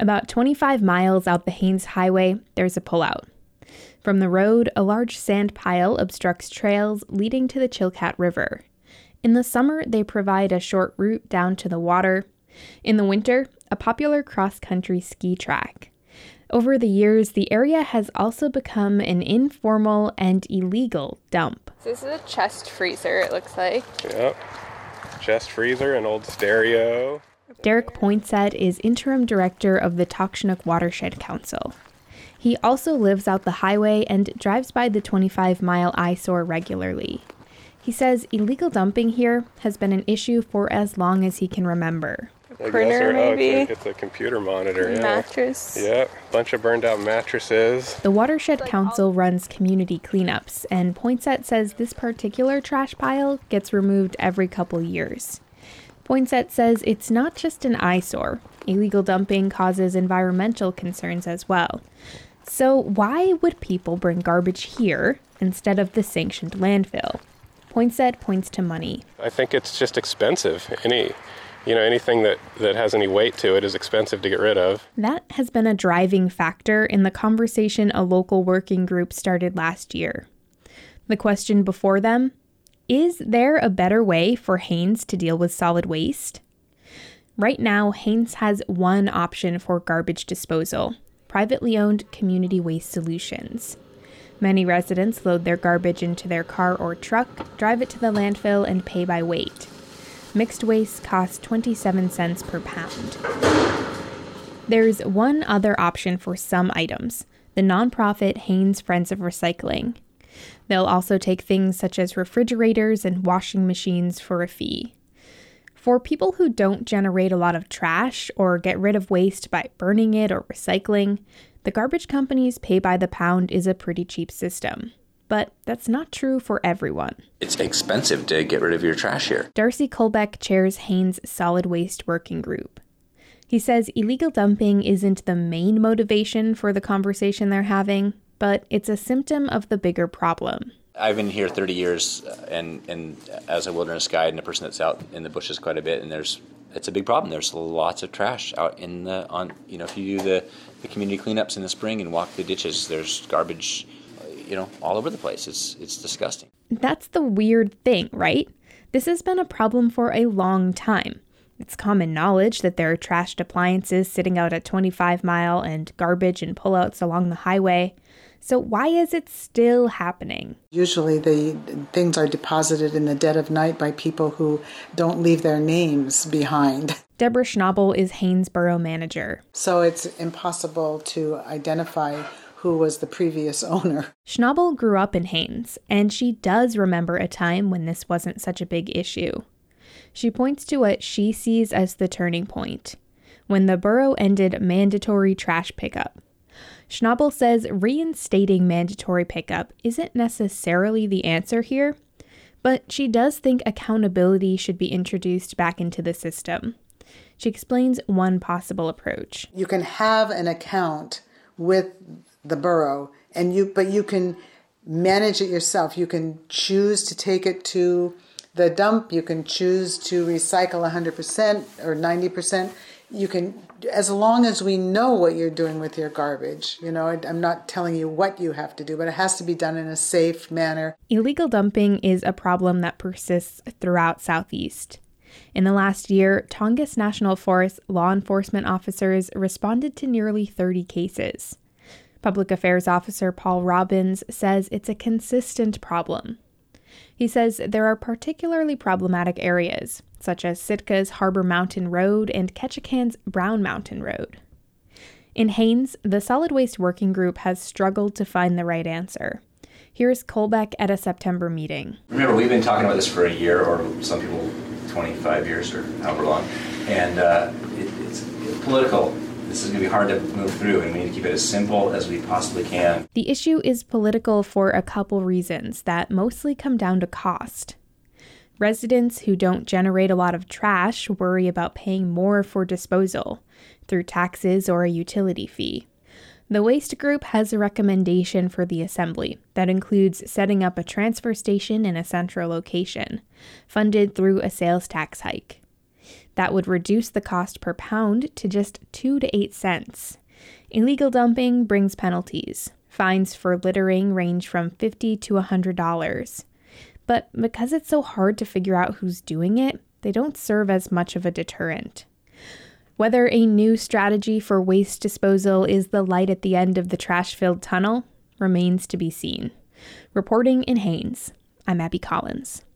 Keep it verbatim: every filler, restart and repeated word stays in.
About twenty-five miles out the Haines Highway, there's a pullout. From the road, a large sand pile obstructs trails leading to the Chilkat River. In the summer, they provide a short route down to the water. In the winter, a popular cross-country ski track. Over the years, the area has also become an informal and illegal dump. This is a chest freezer, it looks like. Yep. Chest freezer, an old stereo. Derek Poinsett is interim director of the Takshnak Watershed Council. He also lives out the highway and drives by the twenty-five mile eyesore regularly. He says illegal dumping here has been an issue for as long as he can remember. I Printer, or, maybe? Oh, it's, a, it's a computer monitor, yeah. Mattress. Yep, bunch of burned out mattresses. The Watershed Council runs community cleanups, and Poinsett says this particular trash pile gets removed every couple years. Poinsett says it's not just an eyesore. Illegal dumping causes environmental concerns as well. So why would people bring garbage here instead of the sanctioned landfill? Poinsett points to money. I think it's just expensive. Any, you know, anything that, that has any weight to it is expensive to get rid of. That has been a driving factor in the conversation a local working group started last year. The question before them, is there a better way for Haines to deal with solid waste? Right now, Haines has one option for garbage disposal, privately owned Community Waste Solutions. Many residents load their garbage into their car or truck, drive it to the landfill, and pay by weight. Mixed waste costs twenty-seven cents per pound. There's one other option for some items, the nonprofit Haines Friends of Recycling. They'll also take things such as refrigerators and washing machines for a fee. For people who don't generate a lot of trash or get rid of waste by burning it or recycling, the garbage companies pay by the pound is a pretty cheap system. But that's not true for everyone. It's expensive to get rid of your trash here. Darcy Kolbeck chairs Haines' Solid Waste Working Group. He says illegal dumping isn't the main motivation for the conversation they're having, but it's a symptom of the bigger problem. I've been here thirty years, and, and as a wilderness guide and a person that's out in the bushes quite a bit, and there's it's a big problem. There's lots of trash out in the on. You know, if you do the, the community cleanups in the spring and walk the ditches, there's garbage, you know, all over the place. It's it's disgusting. That's the weird thing, right? This has been a problem for a long time. It's common knowledge that there are trashed appliances sitting out at twenty-five mile and garbage and pullouts along the highway. So why is it still happening? Usually the things are deposited in the dead of night by people who don't leave their names behind. Deborah Schnabel is Haines Borough Manager. So it's impossible to identify who was the previous owner. Schnabel grew up in Haines, and she does remember a time when this wasn't such a big issue. She points to what she sees as the turning point, when the borough ended mandatory trash pickup. Schnabel says reinstating mandatory pickup isn't necessarily the answer here, but she does think accountability should be introduced back into the system. She explains one possible approach. You can have an account with the borough, and you but you can manage it yourself. You can choose to take it to the dump. You can choose to recycle one hundred percent or ninety percent. You can, as long as we know what you're doing with your garbage. You know, I'm not telling you what you have to do, but it has to be done in a safe manner. Illegal dumping is a problem that persists throughout Southeast. In the last year, Tongass National Forest law enforcement officers responded to nearly thirty cases. Public Affairs Officer Paul Robbins says it's a consistent problem. He says there are particularly problematic areas, such as Sitka's Harbor Mountain Road and Ketchikan's Brown Mountain Road. In Haines, the Solid Waste Working Group has struggled to find the right answer. Here's Kolbeck at a September meeting. Remember, we've been talking about this for a year, or some people twenty-five years, or however long, and uh, it, it's political. This is going to be hard to move through, and we need to keep it as simple as we possibly can. The issue is political for a couple reasons that mostly come down to cost. Residents who don't generate a lot of trash worry about paying more for disposal through taxes or a utility fee. The waste group has a recommendation for the assembly that includes setting up a transfer station in a central location, funded through a sales tax hike. That would reduce the cost per pound to just two to eight cents. Illegal dumping brings penalties. Fines for littering range from fifty to one hundred dollars. But because it's so hard to figure out who's doing it, they don't serve as much of a deterrent. Whether a new strategy for waste disposal is the light at the end of the trash-filled tunnel remains to be seen. Reporting in Haines, I'm Abby Collins.